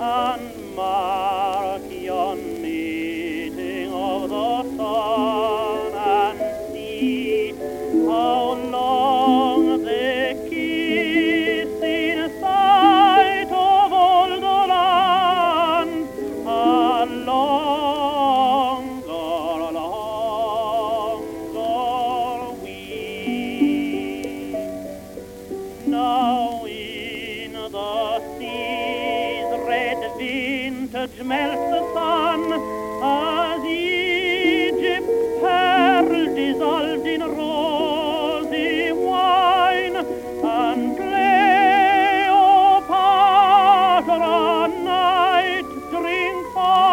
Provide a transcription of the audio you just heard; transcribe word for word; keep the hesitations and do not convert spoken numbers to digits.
and mark yon meeting of the sun, and see how long they kiss in sight of all the land, and longer, longer we. Now in the sea's red vintage melts the sun, as Egypt's pearl dissolved in rosy wine, and Cleopatra night drink for